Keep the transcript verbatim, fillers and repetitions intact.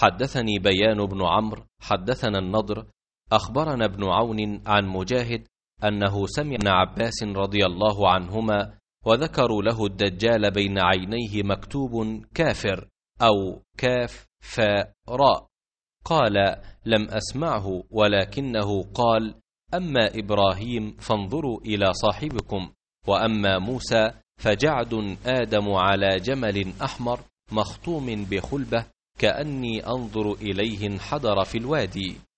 حدثني بيان بن عمرو حدثنا النضر أخبرنا ابن عون عن مجاهد أنه سمع ابن عباس رضي الله عنهما وذكروا له الدجال بين عينيه مكتوب كافر أو كاف فاء راء، قال لم أسمعه، ولكنه قال أما إبراهيم فانظروا إلى صاحبكم، وأما موسى فجعد آدم على جمل أحمر مخطوم بخلبة كأني أنظر إليه انحدر في الوادي.